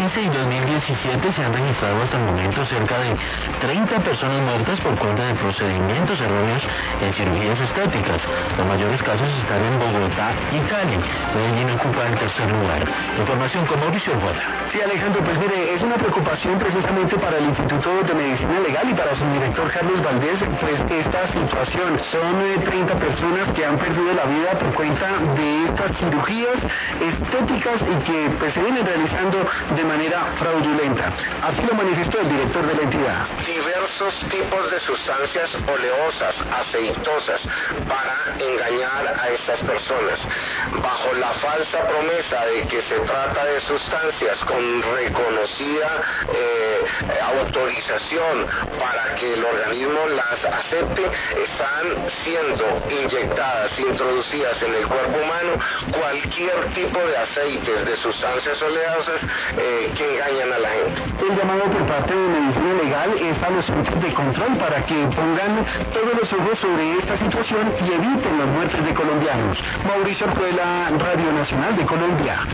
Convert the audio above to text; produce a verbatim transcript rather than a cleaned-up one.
quince y dos mil diecisiete se han registrado hasta el momento cerca de treinta personas muertas por cuenta de procedimientos erróneos en cirugías estéticas. Los mayores casos están en Bogotá y Cali. Medellín ocupa el tercer lugar. Información con Mauricio Bota. Sí, Alejandro, pues mire, es una preocupación precisamente para el Instituto de Medicina Legal y para su director Carlos Valdés, pues esta situación. Son eh, treinta personas que han perdido la vida por cuenta de estas cirugías estéticas y que pues se vienen realizando de manera fraudulenta. Así lo manifestó el director de la entidad. Diversos tipos de sustancias oleosas, aceitosas, para engañar a estas personas, bajo la falsa promesa de que se trata de sustancias con reconocida eh, autorización para que el organismo las acepte, están siendo inyectadas, introducidas en el cuerpo humano cualquier tipo de aceites, de sustancias oleosas eh, que engañan a la gente. El llamado por parte de Medicina Legal es a los entes de control para que pongan todos los ojos sobre esta situación y eviten las muertes de colombianos. Mauricio Orjuela, Radio Nacional de Colombia.